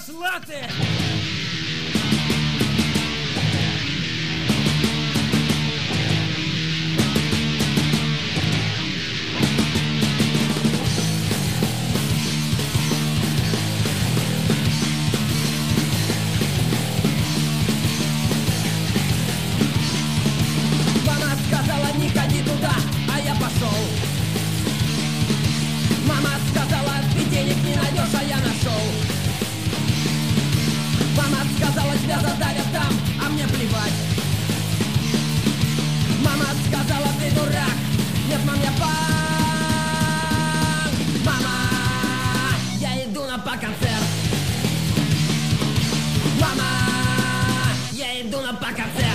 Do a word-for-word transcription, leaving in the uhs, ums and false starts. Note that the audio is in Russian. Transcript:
Пошла ты! Мама сказала, не ходи туда, а я пошел. Мама сказала, ты денег не найдешь, а я нашел. Мама сказала, тебя задавят там, а мне плевать. Мама сказала, ты дурак. Нет, мам, я панк. Мама, я иду на по-концерт. Мама, я иду на по-концерт.